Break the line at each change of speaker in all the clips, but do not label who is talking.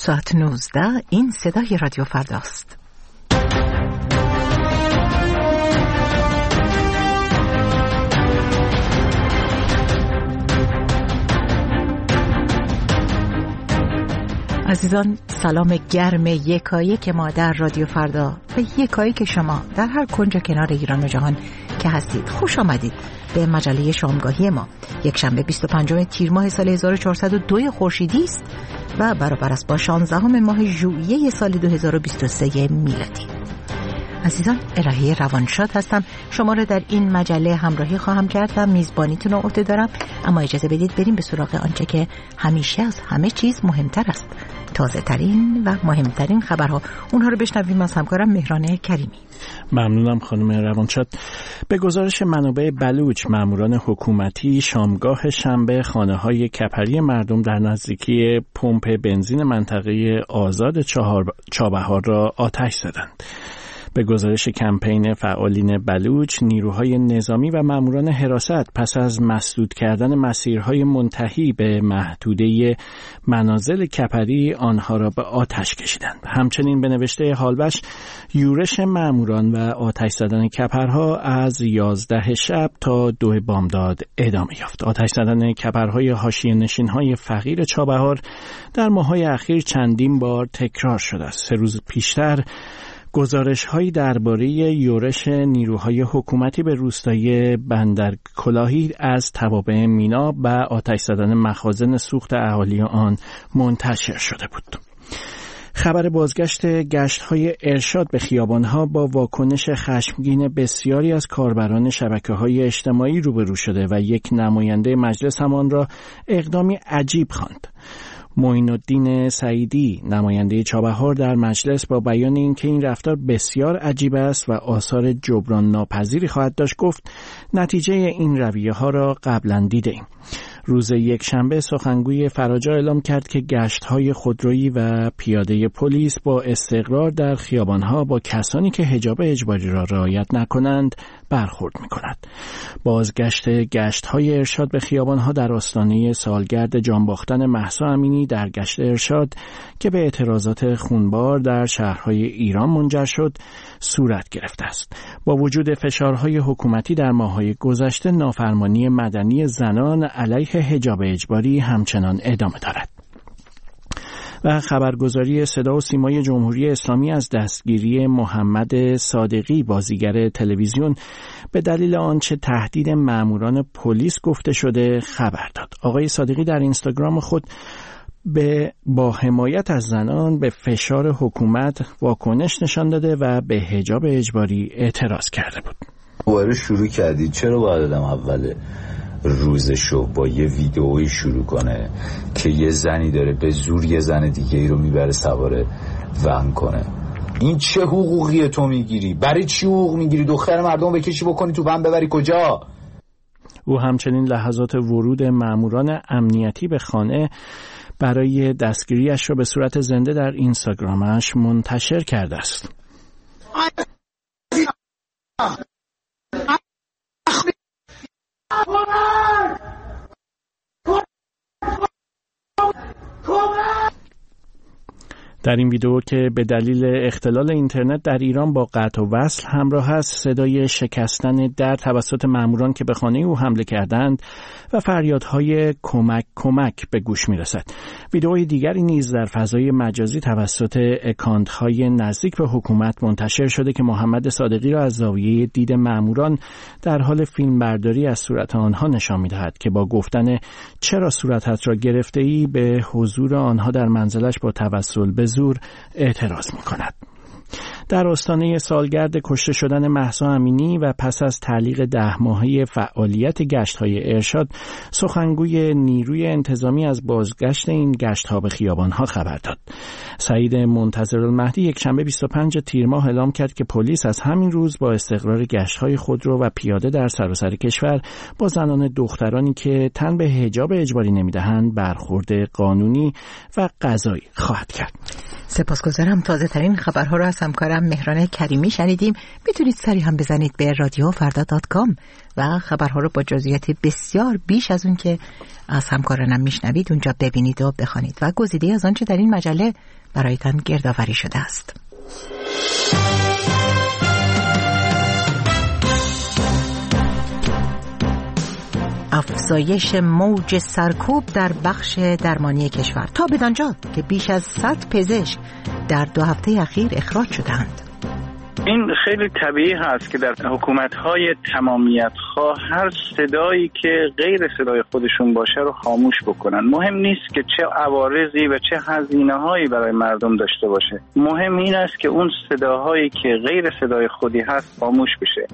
ساعت 19 این صدای رادیو فرداست. عزیزان، سلام گرم یکایک ما در رادیو فردا و یکایک شما در هر کنج کنار ایران و جهان که هستید. خوش آمدید به مجله شامگاهی ما. یک شنبه 25 تیر ماه سال 1402 خورشیدی است و برابر است با 16 ماه ژوئیه سال 2023 میلادی. عزیزان، الهه روانشاد هستم. شما را در این مجله همراهی خواهم کرد و میزبانیتون رو عهده دارم. اما اجازه بدید بریم به سراغ آنچه که همیشه از همه چیز مهمتر است. تازه ترین و مهمترین خبرها. اونها رو بشنویم از همکارم مهران کریمی.
ممنونم خانم روانشاد. به گزارش منابع بلوچ، ماموران حکومتی شامگاه شنبه خانه‌های کپری مردم در نزدیکی پمپ بنزین منطقه آزاد چابهار را آتش زدند. به گزارش کمپین فعالین بلوچ، نیروهای نظامی و ماموران حراست پس از مسدود کردن مسیرهای منتهی به محدوده منازل کپری آنها را به آتش کشیدند. همچنین به نوشته حالبش، یورش ماموران و آتش زدن کپرها از 11 شب تا 2 بامداد ادامه یافت. آتش زدن کپرهای حاشیه‌نشین‌های فقیر چابهار در ماه‌های اخیر چندین بار تکرار شده است. 3 روز پیشتر گزارش‌هایی درباره یورش نیروهای حکومتی به روستای بندرکلاهی از توابع مینا و آتش زدن مخازن سوخت اهالی آن منتشر شده بود. خبر بازگشت گشت‌های ارشاد به خیابان‌ها با واکنش خشمگین بسیاری از کاربران شبکه‌های اجتماعی روبرو شده و یک نماینده مجلس آن را اقدامی عجیب خواند. معین الدین سعیدی، نماینده چابهار در مجلس، با بیان اینکه این رفتار بسیار عجیب است و آثار جبران ناپذیری خواهد داشت، گفت نتیجه این رویه‌ها را قبلا دیده‌ایم. روز یکشنبه سخنگوی فراجا اعلام کرد که گشت‌های خودرویی و پیاده پلیس با استقرار در خیابان‌ها با کسانی که حجاب اجباری را رعایت نکنند برخورد می‌کند. بازگشت گشت‌های ارشاد به خیابان‌ها در آستانه سالگرد جانباختن مهسا امینی در گشت ارشاد که به اعتراضات خونبار در شهرهای ایران منجر شد صورت گرفته است. با وجود فشارهای حکومتی در ماه‌های گذشته، نافرمانی مدنی زنان علیه حجاب اجباری همچنان ادامه دارد. و خبرگزاری صدا و سیمای جمهوری اسلامی از دستگیری محمد صادقی، بازیگر تلویزیون، به دلیل آنچه تهدید ماموران پلیس گفته شده خبر داد. آقای صادقی در اینستاگرام خود با حمایت از زنان به فشار حکومت واکنش نشان داده و به حجاب اجباری اعتراض کرده بود.
دوباره شروع کردید، چرا باید آدم اول روزشو با یه ویدئویی شروع کنه که یه زنی داره به زور یه زن دیگه ای رو میبره سوار ون کنه؟ این چه حقوقیه تو میگیری؟ برای چی حقوق میگیری؟ دختر مردم بکشی بکنی تو ون ببری کجا؟
او همچنین لحظات ورود ماموران امنیتی به خانه برای دستگیریش را به صورت زنده در اینستاگرامش منتشر کرده است. در این ویدیو که به دلیل اختلال اینترنت در ایران با قطع و وصل همراه است، صدای شکستن در توسط ماموران که به خانه او حمله کردند و فریادهای کمک کمک به گوش میرسد. ویدئوی دیگری نیز در فضای مجازی توسط اکانت‌های نزدیک به حکومت منتشر شده که محمد صادقی را از زاویه دید ماموران در حال فیلمبرداری از صورت آنها نشان می‌دهد که با گفتن چرا صورتت را گرفته‌ای به حضور آنها در منزلش با توسل به زور اعتراض می‌کند. در آستانه سالگرد کشته شدن مهسا امینی و پس از تعلیق 10 ماهه فعالیت گشت‌های ارشاد، سخنگوی نیروی انتظامی از بازگشت این گشت‌ها به خیابان‌ها خبر داد. سعید منتظرالمهدی یکشنبه 25 تیر ماه اعلام کرد که پلیس از همین روز با استقرار گشت‌های خودرو و پیاده در سراسر کشور با زنان دخترانی که تن به حجاب اجباری نمی‌دهند برخورد قانونی و قضایی خواهد کرد.
سپاسگزارم. تازه ترین خبرها را از همکارم مهران کریمی شنیدیم. میتونید سری هم بزنید به رادیوفردا.com و خبرها رو با جزئیات بسیار بیش از اون که از همکارانم میشنوید اونجا ببینید و بخوانید و گزیده از آنچه در این مجله برایتان گردآوری شده است. افزایش موج سرکوب در بخش درمانی کشور تا بدانجا که بیش از 100 پزشک در 2 هفته اخیر اخراج شدند.
این خیلی طبیعی هست که در حکومت‌های تمامیت‌خواه هر صدایی که غیر صدای خودشون باشه رو خاموش بکنن. مهم نیست که چه عوارضی و چه هزینه‌هایی برای مردم داشته باشه. مهم این است که اون صداهایی که غیر صدای خودی هست خاموش بشه.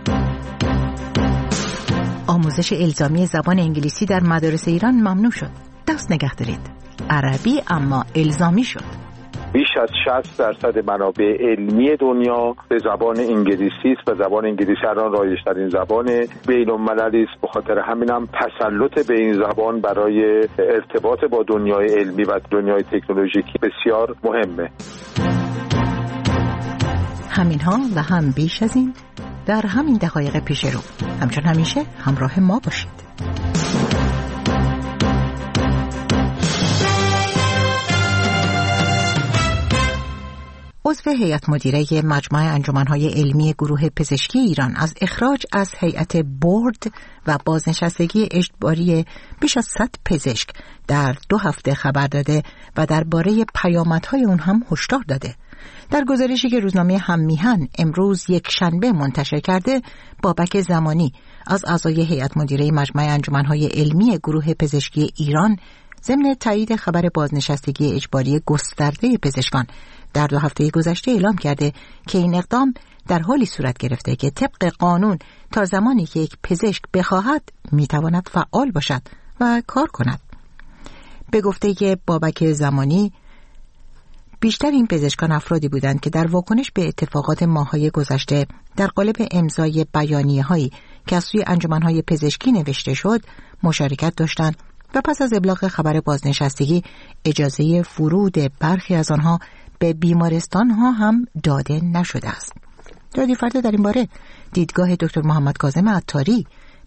آموزش الزامی زبان انگلیسی در مدارس ایران ممنوع شد. دست نگه دارید. عربی اما الزامی شد.
بیش از 60% منابع علمی دنیا به زبان انگلیسی است و زبان انگلیسی الان رایج‌ترین زبان بین‌المللی است. به خاطر همینم تسلط به این زبان برای ارتباط با دنیای علمی و دنیای تکنولوژیکی بسیار مهمه.
همینها و هم بیش از این در همین دقایق پیش رو. همچون همیشه همراه ما باشید. عضو هیئت مدیره مجمع انجمن‌های علمی گروه پزشکی ایران از اخراج از هیئت بورد و بازنشستگی اجباری بیش از 100 پزشک در 2 هفته خبر داده و درباره پیامدهای اون هم هشدار داده. در گزارشی که روزنامه هممیهن امروز یک شنبه منتشر کرده، بابک زمانی از اعضای هیئت مدیره مجمع انجمن‌های علمی گروه پزشکی ایران ضمن تایید خبر بازنشستگی اجباری گسترده پزشکان در 2 هفته گذشته اعلام کرده که این اقدام در حالی صورت گرفته که طبق قانون تا زمانی که یک پزشک بخواهد میتواند فعال باشد و کار کند. به گفته بابک زمانی، بیشتر این پزشکان افرادی بودند که در واکنش به اتفاقات ماه‌های گذشته در قالب امضای بیانیه‌هایی که از سوی انجمن‌های پزشکی نوشته شد مشارکت داشتند و پس از ابلاغ خبر بازنشستگی اجازه فرود برخی از آنها به بیمارستان‌ها هم داده نشده است. رادیو فردا در این باره دیدگاه دکتر محمد کاظم عطاری،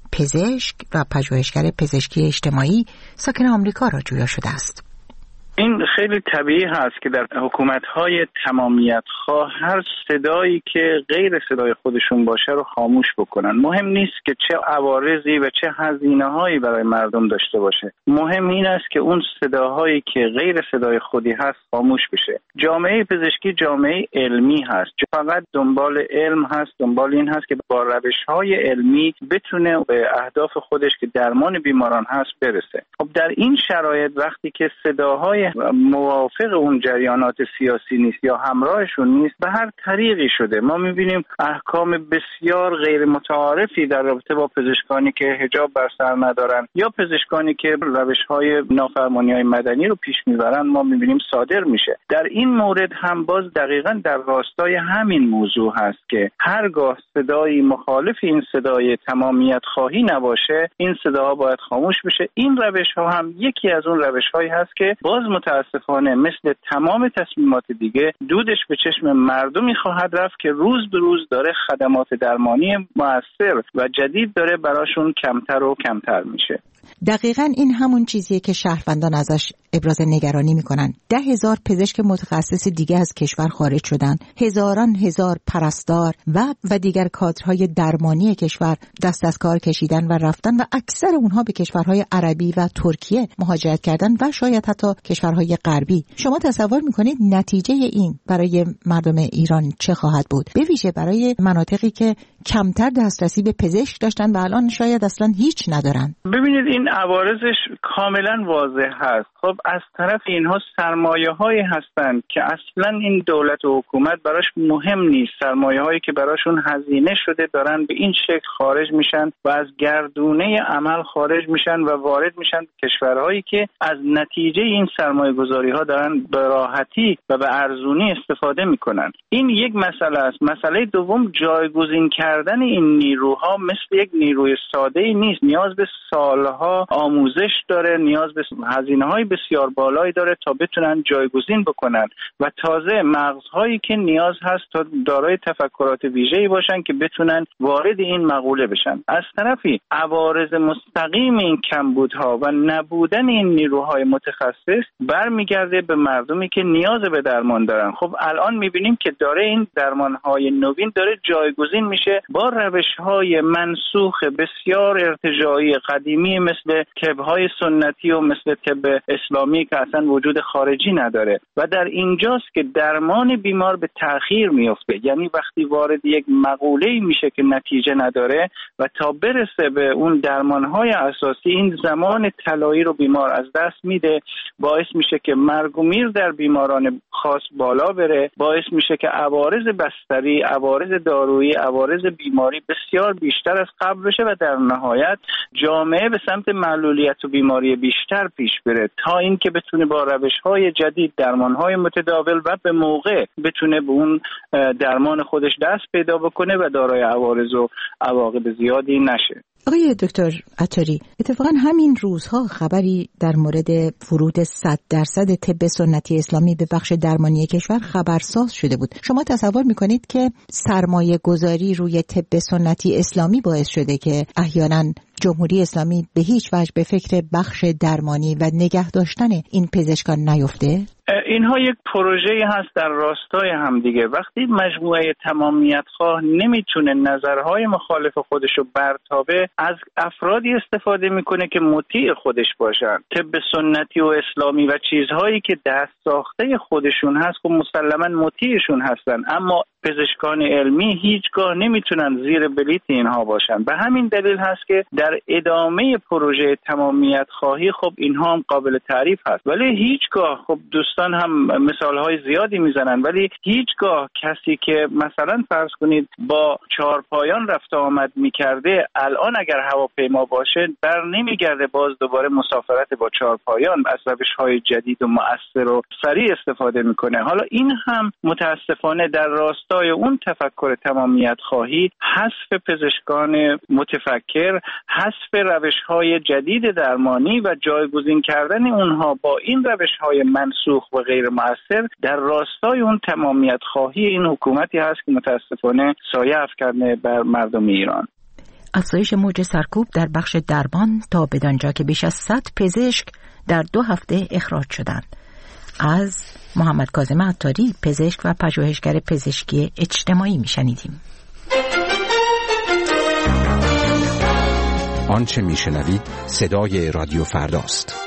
پزشک و پژوهشگر پزشکی اجتماعی ساکن آمریکا را جویا شده است.
این خیلی طبیعی هست که در حکومت‌های تمامیت‌خواه هر صدایی که غیر صدای خودشون باشه رو خاموش بکنن. مهم نیست که چه عوارضی و چه هزینه‌هایی برای مردم داشته باشه. مهم این است که اون صداهایی که غیر صدای خودی هست خاموش بشه. جامعه پزشکی جامعه علمی هست. فقط دنبال علم هست، دنبال این هست که با روش‌های علمی بتونه به اهداف خودش که درمان بیماران هست برسه. خب در این شرایط وقتی که صداهای موافق اون جریانات سیاسی نیست یا همراهشون نیست، به هر طریقی شده ما می‌بینیم احکام بسیار غیر متعارفی در رابطه با پزشکانی که حجاب بر سر ندارن یا پزشکانی که روش‌های نافرمانی‌های مدنی رو پیش می‌برن ما می‌بینیم صادر میشه. در این مورد هم باز دقیقاً در راستای همین موضوع هست که هرگاه صدایی مخالف این صدای تمامیت خواهی نباشه، این صداها باید خاموش بشه. این روش‌ها هم یکی از اون روش‌هایی هست که باز متاسفانه مثل تمام تصمیمات دیگه دودش به چشم مردمی خواهد رفت که روز به روز داره خدمات درمانی مؤثر و جدید داره براشون کمتر و کمتر میشه.
دقیقاً این همون چیزیه که شهروندان ازش ابراز نگرانی میکنن. 10,000 پزشک متخصص دیگه از کشور خارج شدن، هزاران هزار پرستار و دیگر کادرهای درمانی کشور دست از کار کشیدن و رفتن و اکثر اونها به کشورهای عربی و ترکیه مهاجرت کردن و شاید حتی کشورهای غربی. شما تصور میکنید نتیجه این برای مردم ایران چه خواهد بود؟ به ویژه برای مناطقی که کمتر دسترسی به پزشک داشتن و الان شاید اصلا هیچ ندارن.
ببینید این عوارضش کاملا واضح هست. خب از طرف اینها سرمایه‌هایی هستند که اصلا این دولت و حکومت براش مهم نیست. سرمایه‌هایی که براشون هزینه شده دارن به این شکل خارج میشن و از گردونه عمل خارج میشن و وارد میشن کشورهایی که از نتیجه این سرمایه‌گذاری‌ها دارن به راحتی و به ارزونی استفاده میکنن. این یک مسئله است. مسئله دوم، جایگزین کردن این نیروها مثل یک نیروی ساده‌ای نیست. نیاز به سالها آموزش داره، نیاز به هزینه‌های بسیار بالایی داره تا بتونن جایگزین بکنن و تازه مغزهایی که نیاز هست تا دارای تفکرات ویژه‌ای باشن که بتونن وارد این مقوله بشن. از طرفی عوارض مستقیم این کمبودها و نبودن این نیروهای متخصص برمیگرده به مردمی که نیاز به درمان دارن. خب الان میبینیم که داره این درمانهای نوین داره جایگزین میشه با روشهای منسوخ بسیار ارتجاعی قدیمی مثل طب‌های سنتی و مثل طب اسلامی که اصلا وجود خارجی نداره و در اینجاست که درمان بیمار به تأخیر میفته. یعنی وقتی وارد یک مقوله‌ای میشه که نتیجه نداره و تا برسه به اون درمانهای اساسی این زمان طلایی رو بیمار از دست میده، باعث میشه که مرگ و میر در بیماران خاص بالا بره، باعث میشه که عوارض بستری، عوارض دارویی، عوارض بیماری بسیار بیشتر از قبل بشه و در نهایت جامعه به سمت معلولیت و بیماری بیشتر پیش بره تا اینکه بتونه با روش‌های جدید، درمان‌های متداول و به موقع بتونه به اون درمان خودش دست پیدا بکنه و دارای عوارض و عواقب زیادی نشه.
آقای دکتر عطاری، اتفاقا همین روزها خبری در مورد ورود 100% طب سنتی اسلامی به بخش درمانی کشور خبرساز شده بود. شما تصور میکنید که سرمایه گذاری روی طب سنتی اسلامی باعث شده که احیانا جمهوری اسلامی به هیچ وجه به فکر بخش درمانی و نگه داشتن این پزشکان نیفته؟
اینها یک پروژه‌ای هست در راستای همدیگه. وقتی مجموعه تمامیت خواه نمیتونه نظرهای مخالف خودش رو برتابه، از افرادی استفاده میکنه که مطیع خودش باشن. طب سنتی و اسلامی و چیزهایی که دست ساخته خودشون هست خب مسلماً مطیعشون هستن، اما پزشکان علمی هیچگاه نمیتونن زیر بلیط اینها باشن. به همین دلیل هست که در ادامه پروژه تمامیت خواهی خب اینها هم قابل تعریف هست، ولی هیچگاه، خب دوستان هم مثالهای زیادی میزنن، ولی هیچگاه کسی که مثلا فرض کنید با چهارپایان رفت آمد میکرده الان اگر هواپیما باشه در نمیگرده باز دوباره مسافرت با چهارپایان، از روش‌های جدید و مؤثر و سریع استفاده میکنه. حالا این هم متاسفانه در راستای اون تفکر تمامیت خواهی، حذف پزشکان متفکر، حذف روش‌های جدید درمانی و جایگزین کردن اونها با این روش‌های منسوخ و غیر مؤثر در راستای اون تمامیت خواهی این حکومتی هست که متاسفانه سایه افکنده بر مردم ایران.
افزایش موج سرکوب در بخش درمان تا بدانجا که بیش از 100 پزشک در 2 هفته اخراج شدند. از محمد کاظم عطاری، پزشک و پژوهشگر پزشکی اجتماعی میشنیدیم.
آنچه میشنوید صدای رادیو فرداست.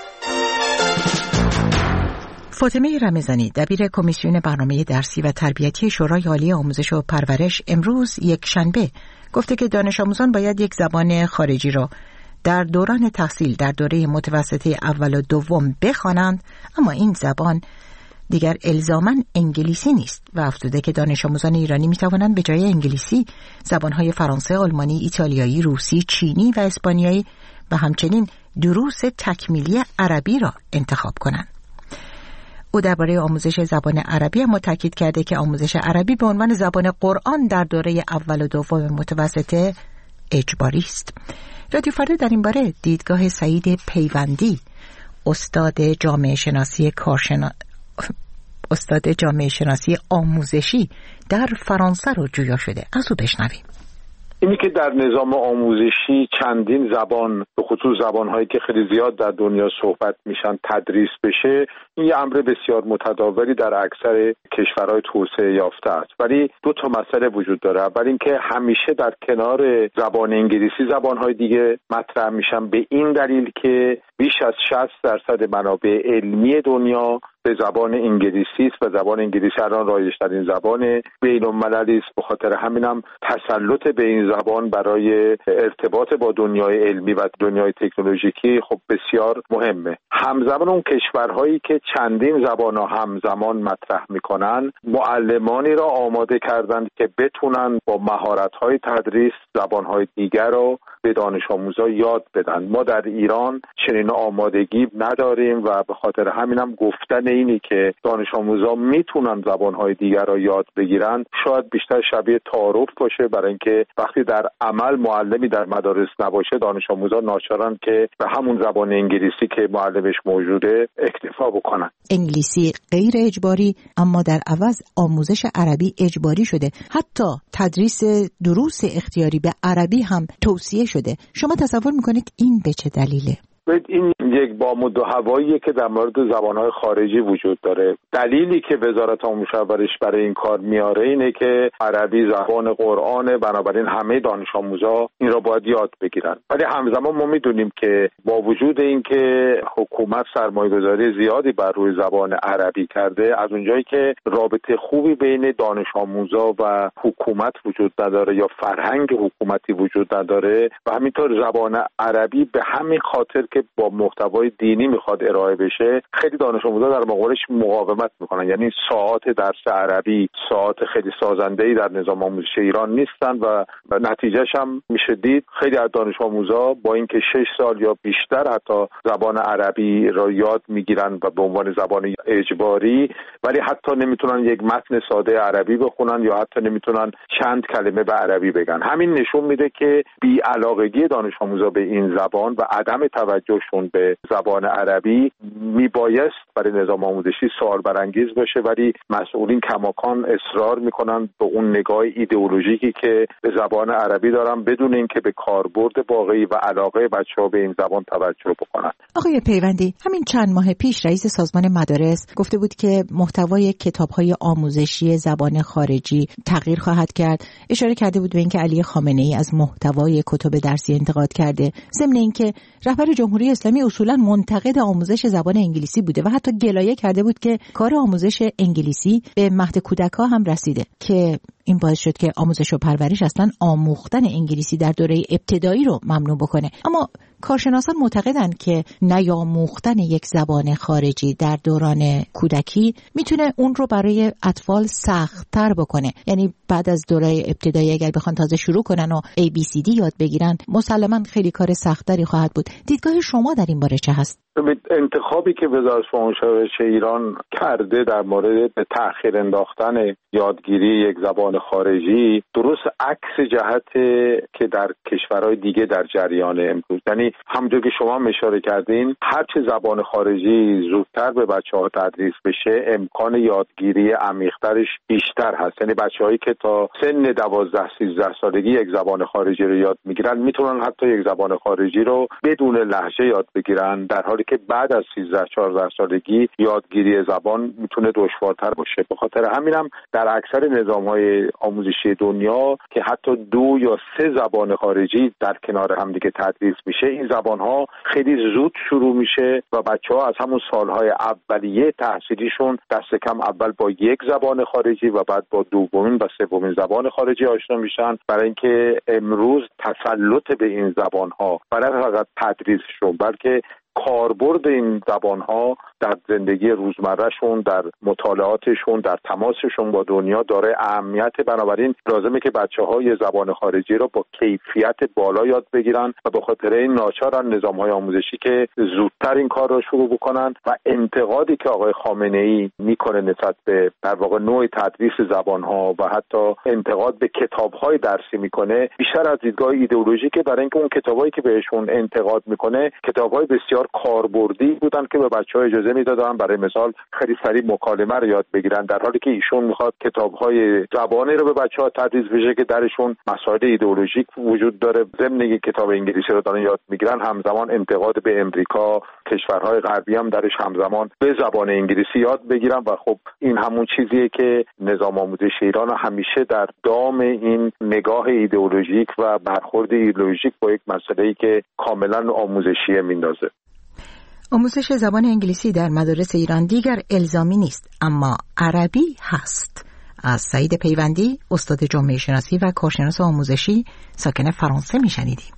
فاطمه رمضانی، دبیر کمیسیون برنامه درسی و تربیتی شورای عالی آموزش و پرورش، امروز یک شنبه گفته که دانش آموزان باید یک زبان خارجی را در دوران تحصیل در دوره متوسطه اول و دوم بخوانند، اما این زبان دیگر الزاماً انگلیسی نیست و افزوده که دانش آموزان ایرانی می توانند به جای انگلیسی زبانهای فرانسه، آلمانی، ایتالیایی، روسی، چینی و اسپانیایی و همچنین دروس تکمیلی عربی را انتخاب کنند. او درباره آموزش زبان عربی هم تاکید کرده که آموزش عربی به عنوان زبان قرآن در دوره اول و دوم متوسطه اجباری است. رادیو فردا در این باره دیدگاه سعید پیوندی، استاد جامعه شناسی آموزشی در فرانسه رو جویا شده. از او بشنویم.
اینی که در نظام آموزشی چندین زبان، به خصوص زبان‌هایی که خیلی زیاد در دنیا صحبت میشن، تدریس بشه، این یه امر بسیار متداولی در اکثر کشورهای توسعه یافته است. ولی 2 تا مسئله وجود داره. اول اینکه همیشه در کنار زبان انگلیسی زبان‌های دیگه مطرح میشن، به این دلیل که بیش از 60% منابع علمی دنیا به زبان انگلیسی است و زبان انگلیسی الان رایج‌ترین زبان بین‌المللی است. به خاطر همینم تسلط به این زبان برای ارتباط با دنیای علمی و دنیای تکنولوژیکی خب بسیار مهمه. همزمان اون کشورهایی که چندین زبان ها همزمان مطرح میکنن، معلمانی را آماده کردند که بتونن با مهارت‌های تدریس زبان‌های دیگر رو به دانش آموزا یاد بدن. ما در ایران چنین آمادگی نداریم و به خاطر همینم گفتن اینی که دانش آموزا میتونن زبانهای دیگر را یاد بگیرن شاید بیشتر شبیه تعارف باشه، برای اینکه وقتی در عمل معلمی در مدارس نباشه دانش آموزا ناچارن که به همون زبان انگلیسی که معلمش موجوده اکتفا بکنن.
انگلیسی غیر اجباری اما در عوض آموزش عربی اجباری شده. حتی تدریس دروس اختیاری به عربی هم توصیه شده. شما تصور میکنید این به چه دلیله؟
این یک بامود و هواییه که در مورد زبانهای خارجی وجود داره. دلیلی که وزارت آموزش و پرورش برای این کار میاره اینه که عربی زبان قرآنه، بنابراین همه دانش آموزا این را باید یاد بگیرن. ولی همزمان ما میدونیم که با وجود اینکه حکومت سرمایه‌گذاری زیادی بر روی زبان عربی کرده، از اونجایی که رابطه خوبی بین دانش آموزا و حکومت وجود نداره یا فرهنگ حکومتی وجود نداره و همینطور زبان عربی به همین خاطر که با محتوای دینی میخواد ارائه بشه، خیلی دانش آموزا در مقابلش مقاومت میکنن. یعنی ساعات درس عربی ساعات خیلی سازنده‌ای در نظام آموزشی ایران نیستن و نتیجهش هم میشه دید خیلی از دانش آموزا با اینکه 6 سال یا بیشتر حتی زبان عربی را یاد میگیرن و به عنوان زبان اجباری، ولی حتی نمیتونن یک متن ساده عربی بخونن یا حتی نمیتونن چند کلمه به عربی بگن. همین نشون میده که بی‌علاقگی دانش آموزا به این زبان و عدم توجهشون به زبان عربی میبایست برای نظام آموزشی سوال برانگیز باشه، ولی مسئولین کماکان اصرار میکنن به اون نگاه ایدئولوژیکی که به زبان عربی دارن بدون اینکه به کاربرد واقعی و علاقه بچه‌ها به این زبان توجه بکنن.
آقای پیوندی، همین چند ماه پیش رئیس سازمان مدارس گفته بود که محتوای کتاب‌های آموزشی زبان خارجی تغییر خواهد کرد. اشاره کرده بود به اینکه علی خامنه‌ای از محتوای کتب درسی انتقاد کرده، ضمن اینکه رهبر جمهوری اسلامی اصولا منتقد آموزش زبان انگلیسی بوده و حتی گلایه کرده بود که کار آموزش انگلیسی به مهد کودک‌ها هم رسیده که این باعث شد که آموزش و پرورش اصلا آموختن انگلیسی در دوره ابتدایی رو ممنوع بکنه. اما کارشناسان معتقدند که نیاموختن یک زبان خارجی در دوران کودکی میتونه اون رو برای اطفال سخت‌تر بکنه. یعنی بعد از دوره ابتدایی اگر بخوان تازه شروع کنن و ABCD یاد بگیرن مسلماً خیلی کار سخت‌تری خواهد بود. دیدگاه شما در این باره چه هست؟
انتخابی که وزارت آموزش و پرورش ایران کرده در مورد به تأخیر انداختن یادگیری یک زبان خارجی درست عکس جهت که در کشورهای دیگه در جریان امروز، یعنی همونجور که شما اشاره کردین هرچه زبان خارجی زودتر به بچه‌ها تدریس بشه امکان یادگیری عمیق‌ترش بیشتر هست. یعنی بچه‌هایی که تا سن 12-13 سالگی یک زبان خارجی رو یاد میگیرن میتونن حتی یک زبان خارجی رو بدون لهجه یاد بگیرن، در حالی که بعد از 13-14 سالگی یادگیری زبان میتونه دشوارتر باشه. به خاطر همینم در اکثر نظام‌های آموزشی دنیا که حتی 2 یا 3 زبان خارجی در کنار هم دیگه تدریس میشه، این زبان‌ها خیلی زود شروع میشه و بچه‌ها از همون سال‌های اولیه تحصیلیشون دست کم اول با یک زبان خارجی و بعد با دومین و سومین زبان خارجی آشنا میشن، برای اینکه امروز تسلط به این زبان‌ها برای فقط تدریسشون بلکه کاربرد این زبان‌ها در زندگی روزمرهشون، در مطالعاتشون، در تماسشون با دنیا داره اهمیت. بنابراین لازمه که بچه‌ها یه زبان خارجی رو با کیفیت بالا یاد بگیرن و به خاطر این ناچارن نظام‌های آموزشی که زودتر این کار رو شروع بکنن و انتقادی که آقای خامنه‌ای میکنه نسبت به در واقع نوع تدریس زبان‌ها و حتی انتقاد به کتاب‌های درسی میکنه بیشتر از دیدگاه ایدئولوژیکه، برای اینکه اون کتابایی که بهشون انتقاد میکنه کتاب‌های بسیار کاربردی بودن که به بچه‌ها اجازه میدادن برای مثال خیلی سریع مکالمه رو یاد بگیرن، در حالی که ایشون میخواد کتاب‌های زبانی رو به بچه‌ها تدریس بشه که درشون مسائل ایدئولوژیک وجود داره. ضمن اینکه کتاب انگلیسی رو دارن یاد میگیرن همزمان انتقاد به امریکا، کشورهای غربی هم درش همزمان به زبان انگلیسی یاد بگیرن و خب این همون چیزیه که نظام آموزش ایران همیشه در دام این نگاه ایدئولوژیک و برخورد ایدئولوژیک با یک مسئله‌ای که کاملا آموزشیه میندازه.
آموزش زبان انگلیسی در مدارس ایران دیگر الزامی نیست، اما عربی هست. از سعید پیوندی، استاد جامعه شناسی و کارشناس آموزشی ساکن فرانسه میشنیدیم.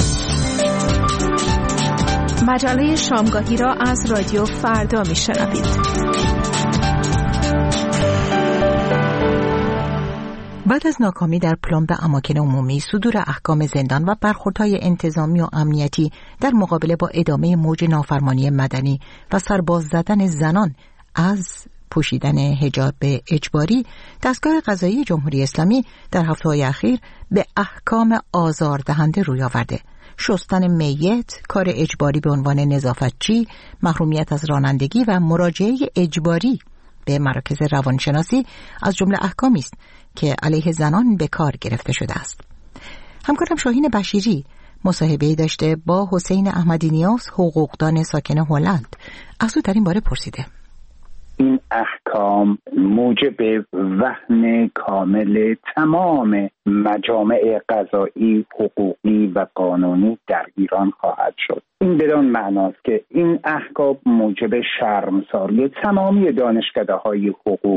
مجله شامگاهی را از رادیو فردا میشنوید.
بعد از ناکامی در پلمب اماکن عمومی، صدور احکام زندان و برخوردهای انتظامی و امنیتی در مقابله با ادامه موج نافرمانی مدنی و سرباز زدن زنان از پوشیدن حجاب اجباری، دستگاه قضایی جمهوری اسلامی در هفته‌های اخیر به احکام آزاردهنده روی آورده. شستن میت، کار اجباری به عنوان نظافتچی، محرومیت از رانندگی و مراجعه اجباری به مراکز روانشناسی از جمله احکامی است که علیه زنان به کار گرفته شده است. همکارم شاهین بشیری مصاحبه‌ای داشته با حسین احمدی نیاز، حقوقدان ساکن هلند. از او در این باره پرسیده.
این احکام موجب وهن کامل تمام مجامع قضایی، حقوقی و قانونی در ایران خواهد شد. این بدان معناست که این احکام موجب شرمساری تمامی دانشکده‌های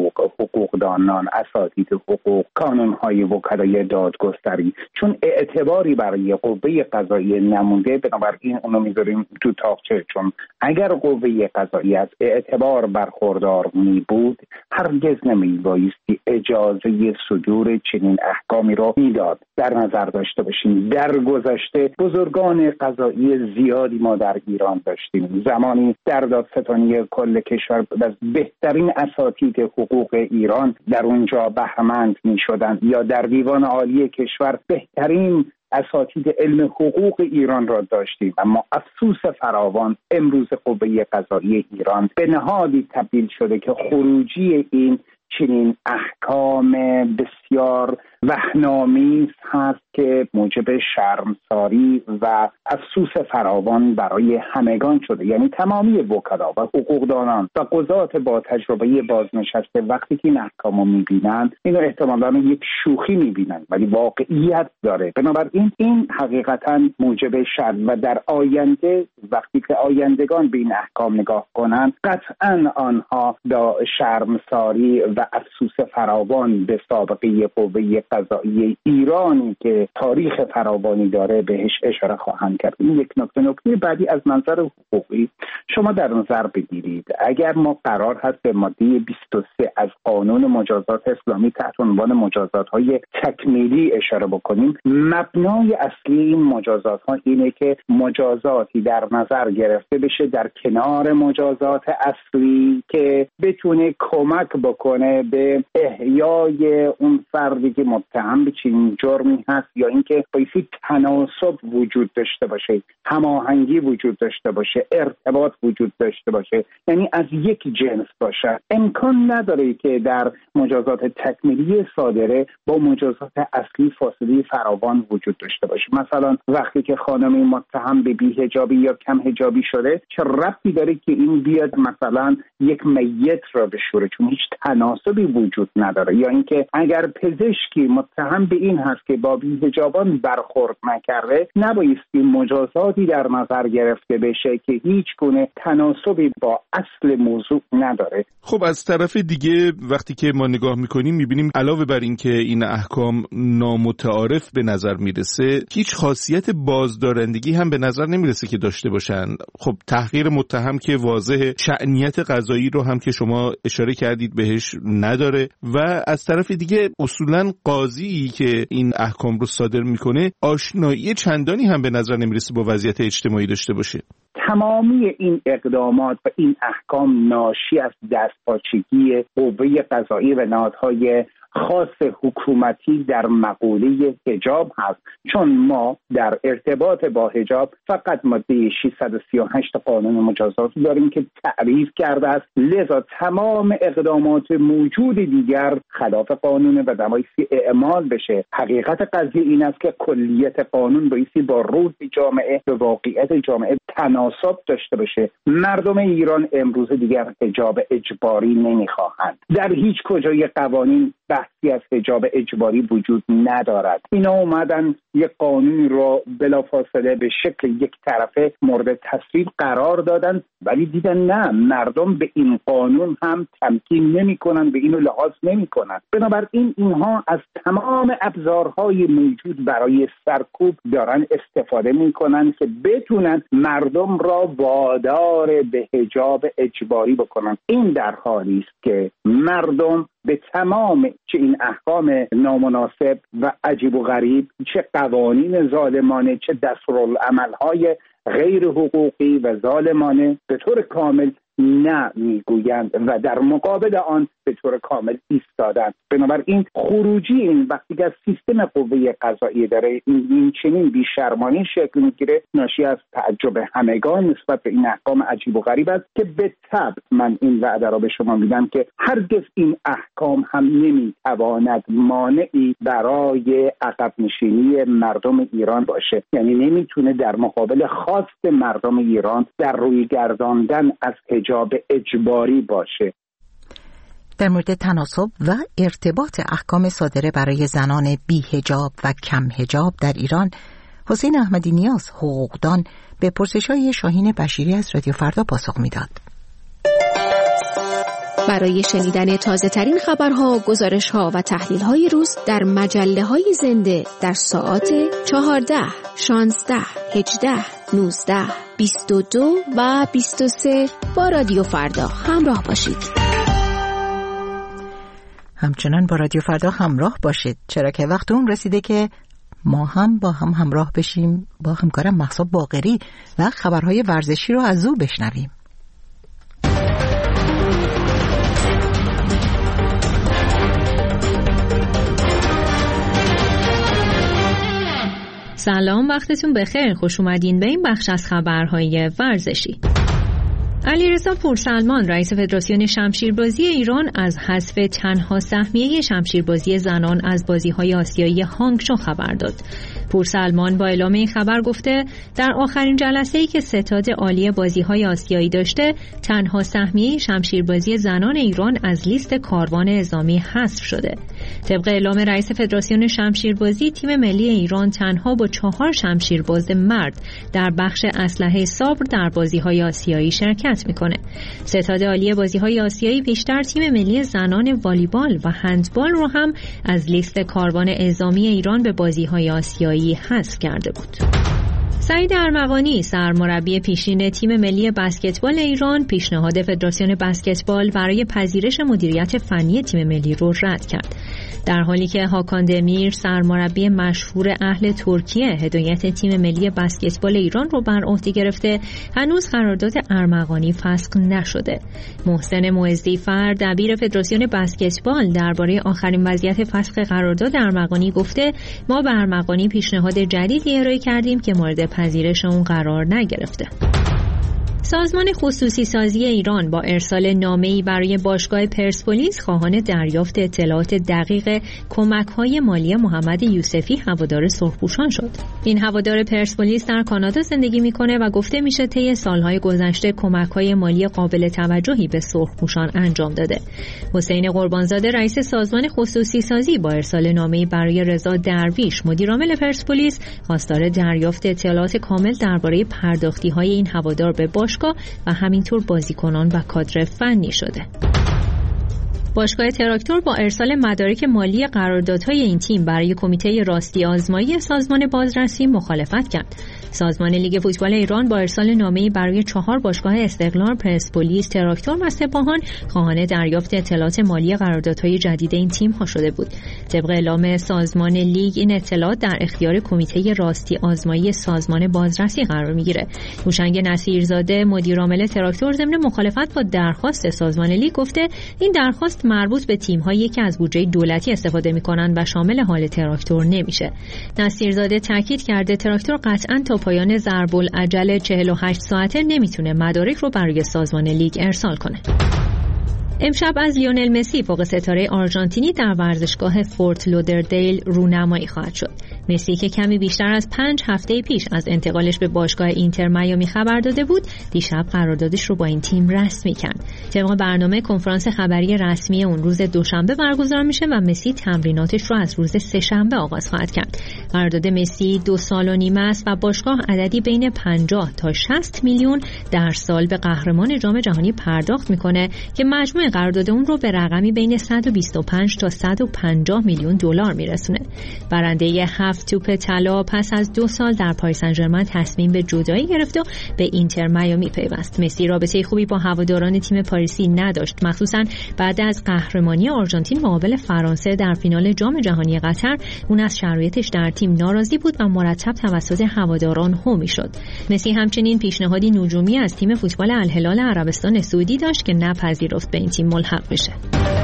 حقوقدانان، اساتید حقوق، کانون‌های وکلای دادگستری، چون اعتباری برای قوه قضاییه نمونده، بنابراین اونو میذاریم تو تاقچه. چون اگر قوه قضاییه از اعتبار برخوردار می بود، هرگز نمیبایستی اجازه صدور چنین احکامی رو میداد. در نظر داشته باشیم در گذشته بزرگان قضایی زیادی ما در ایران داشتیم. زمانی در دادستانی کل کشور از بهترین اساتید حقوق ایران در اونجا بهره‌مند میشدند، یا در دیوان عالی کشور بهترین اساتید علم حقوق ایران را داشتیم. اما افسوس فراوان امروز قوه قضایی ایران به نهادی تبدیل شده که خروجی این چنین احکام بسیار وهن‌آمیز هست که موجب شرمساری و افسوس فراوان برای همگان شده. یعنی تمامی وکلا و حقوقدانان و قضات با تجربه بازنشسته وقتی که این احکام رو میبینن، اینو احتمالاً یک شوخی میبینن، ولی واقعیت داره. بنابراین این حقیقتاً موجب شرم و در آینده وقتی که آیندگان به این احکام نگاه کنن، قطعاً آنها با شرمساری و افسوس فراوان به سابقه قوه قضایی ایرانی که تاریخ فراوانی داره بهش اشاره خواهند کرد. این یک نکته بعدی از منظر حقوقی شما در نظر بگیرید. اگر ما قرار هست به ماده 23 از قانون مجازات اسلامی تحت عنوان مجازات‌های تکمیلی اشاره بکنیم، مبنای اصلی این مجازات‌ها اینه که مجازاتی در نظر گرفته بشه در کنار مجازات اصلی که بتونه کمک بکنه به احیای اون فردی که متهم به چنین جرمی هست، یا اینکه بایستی تناسب وجود داشته باشه، هماهنگی وجود داشته باشه، ارتباط وجود داشته باشه، یعنی از یک جنس باشه. امکان نداره که در مجازات تکمیلی صادره با مجازات اصلی فاصله فراوان وجود داشته باشه. مثلا وقتی که خانمی متهم به بی‌حجابی یا کم حجابی شده، چه ربطی داره که این بیاد مثلا یک میت را بشوره، چون هیچ تناسبی وجود نداره. یا اینکه اگر پزشکی متهم به این هست که با بی‌حجابان برخورد نکرده، نبایستی مجازاتی در نظر گرفته بشه که هیچ گونه تناسبی با اصل موضوع نداره.
خب از طرف دیگه وقتی که ما نگاه میکنیم میبینیم علاوه بر این که این احکام نامتعارف به نظر میرسه، هیچ خاصیت بازدارندگی هم به نظر نمیرسه که داشته باشن. خب تحقیر متهم که واضح، شأنیت قضایی رو هم که شما اشاره کردید بهش نداره، و از طرف دیگه اصولاً قاضی که این احکام رو صادر میکنه آشنایی چندانی هم به نظر نمیرسه با وضعیت اجتماعی داشته باشه.
تمامی این اقدامات و این احکام ناشی از دستپاچگی قوه قضایی و نهادهای خاص حکومتی در مقوله حجاب هست، چون ما در ارتباط با حجاب فقط ماده 638 قانون مجازات داریم که تعریف کرده است. لذا تمام اقدامات موجود دیگر خلاف قانون و بایستی اعمال بشه. حقیقت قضیه این است که کلیت قانون بایستی با روح جامعه و واقعیت جامعه تناسب داشته باشه. مردم ایران امروز دیگر حجاب اجباری نمیخواهند. در هیچ کجای قوانین بحثی از حجاب اجباری وجود ندارد. اینا اومدن یک قانونی رو بلافاصله به شکل یک طرفه مورد تصویب قرار دادن، ولی دیدن نه، مردم به این قانون هم تمکین نمی‌کنن، به اینو لحاظ نمی‌کنن. بنابراین اینها از تمام ابزارهای موجود برای سرکوب دارن استفاده می‌کنن که بتونن مردم را وادار به حجاب اجباری بکنن. این در حالی است که مردم به تمام چه این احکام نامناسب و عجیب و غریب، چه قوانین ظالمانه، چه دستورالعمل‌های غیر حقوقی و ظالمانه به طور کامل نه میگویند و در مقابل آن به طور کامل ایستادند. بنابراین خروجی این وقتی که از سیستم قوه قضاییه داره این چنین بیشرمانی شکل میگیره، ناشی از تعجب همگان نسبت به این احکام عجیب و غریب است که به طبع من این وعده را به شما میدم که هرگز این احکام هم نمیتواند مانعی برای عقب نشینی مردم ایران باشه. یعنی نمیتونه در مقابل خواست مردم ایران در روی گرداندن از حجاب اجباری باشه.
در مورد تناسب و ارتباط احکام صادره برای زنان بی حجاب و کم حجاب در ایران، حسین احمدی نیاز حقوقدان به پرسش‌های شاهین بشیری از رادیو فردا پاسخ میداد.
برای شنیدن تازه‌ترین خبرها، گزارش‌ها و تحلیل‌های روز در مجله‌های زنده در ساعات 14، 16، 18، 19، 22 و 23 با رادیو فردا همراه باشید.
همچنان با رادیو فردا همراه باشید، چرا که وقت اون رسیده که ما هم با هم همراه بشیم با همکارم مهسا باقری و خبرهای ورزشی رو از او بشنویم.
سلام، وقتتون بخیر، خوش اومدین به این بخش از خبرهای ورزشی. علیرضا پورسلمان رئیس فدراسیون شمشیربازی ایران از حذف تنها سهمیه شمشیربازی زنان از بازی‌های آسیایی هانگشو خبر داد. پورسلمان با اعلام این خبر گفته در آخرین جلسه‌ای که ستاد عالی بازی‌های آسیایی داشته، تنها سهمیه شمشیربازی زنان ایران از لیست کاروان اعزامی حذف شده. طبق اعلام رئیس فدراسیون شمشیربازی، تیم ملی ایران تنها با 4 شمشیرباز مرد در بخش اسلحه صبر در بازی‌های آسیایی شرکت میکنه. ستاد عالی بازی‌های آسیایی پیشتر تیم ملی زنان والیبال و هندبال رو هم از لیست کاروان اعزامی ایران به بازی‌های آسیایی حذف کرده بود. سعید ارمغانی سرمربی پیشین تیم ملی بسکتبال ایران پیشنهاد فدراسیون بسکتبال برای پذیرش مدیریت فنی تیم ملی رو رد کرد، در حالی که هاکان دمیر سرمربی مشهور اهل ترکیه هدایت تیم ملی بسکتبال ایران رو بر عهده گرفته. هنوز قرارداد ارمغانی فسخ نشده. محسن معزی‌فر دبیر فدراسیون بسکتبال درباره آخرین وضعیت فسخ قرارداد ارمغانی گفته ما به ارمغانی پیشنهاد جدیدی ارائه کردیم که مورد پذیرش اون قرار نگرفته. سازمان خصوصی سازی ایران با ارسال نامه‌ای برای باشگاه پرسپولیس خواهان دریافت اطلاعات دقیق کمک‌های مالی محمد یوسفی هوادار سرخپوشان شد. این هوادار پرسپولیس در کانادا زندگی می‌کنه و گفته میشه طی سال‌های گذشته کمک‌های مالی قابل توجهی به سرخپوشان انجام داده. حسین قربانزاده رئیس سازمان خصوصی سازی با ارسال نامه‌ای برای رضا درویش مدیرعامل پرسپولیس خواستار دریافت اطلاعات کامل درباره پرداختی‌های این هوادار به باشگاه و همینطور بازیکنان و کادر فنی شده. باشگاه تراکتور با ارسال مدارک مالی قراردادهای این تیم برای کمیته راستی آزمایی سازمان بازرسی مخالفت کرد. سازمان لیگ فوتبال ایران با ارسال نامه‌ای برای 4 باشگاه استقلال، پرسپولیس، تراکتور و سپاهان خواهان دریافت اطلاعات مالی قراردادهای جدید این تیم‌ها شده بود. طبق اعلام سازمان لیگ این اطلاعات در اختیار کمیته راستی آزمایی سازمان بازرسی قرار می‌گیره. هوشنگ نصیرزاده مدیرعامل تراکتور ضمن مخالفت با درخواست سازمان لیگ گفته این درخواست مربوط به تیم‌هایی که از بودجه دولتی استفاده می‌کنند و شامل حال تراکتور نمیشه. نصیرزاده تاکید کرده تراکتور قطعاً تا پایان ضرب العجل 48 ساعته نمیتونه مدارک رو برای سازمان لیگ ارسال کنه. امشب از لیونل مسی فوق ستاره آرژانتینی در ورزشگاه فورت لودردیل رونمایی خواهد شد. مسی که کمی بیشتر از 5 هفته پیش از انتقالش به باشگاه اینتر میامی خبر داده بود، دیشب قراردادش رو با این تیم رسمی کرد. طبق برنامه کنفرانس خبری رسمی اون روز دوشنبه برگزار میشه و مسی تمریناتش رو از روز سه‌شنبه آغاز خواهد کرد. قرارداد مسی 2 سال و نیم است و باشگاه عددی بین 50 تا 60 میلیون در سال به قهرمان جام جهانی پرداخت میکنه که مجموع قرارداد اون رو به رقمی بین 125 تا 150 میلیون دلار میرسونه. برنده 7 هفت توپ طلا پس از 2 سال در پاریس سن ژرمن تصمیم به جدایی گرفت و به اینتر میامی پیوست. مسی رابطه خوبی با هواداران تیم پاریسی نداشت، مخصوصا بعد از قهرمانی آرژانتین مقابل فرانسه در فینال جام جهانی قطر. اون از شرایطش در تیم ناراضی بود و مرتب توسط هواداران هومی شد. مسی همچنین پیشنهادی نجومی از تیم فوتبال الهلال عربستان سعودی داشت که نپذیرفت به این تیم ملحق بشه.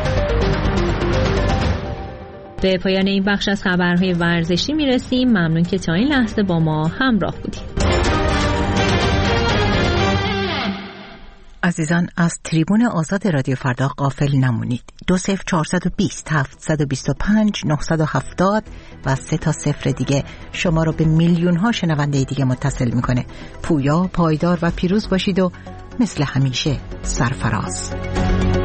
به پایان این بخش از خبرهای ورزشی میرسیم. ممنون که تا این لحظه با ما همراه بودید.
عزیزان، از تریبون آزاد رادیو فردا غافل نمونید. 20420 725 970 و 3 دیگه شما رو به میلیون ها شنونده دیگه متصل میکنه. پویا، پایدار و پیروز باشید و مثل همیشه سرفراز.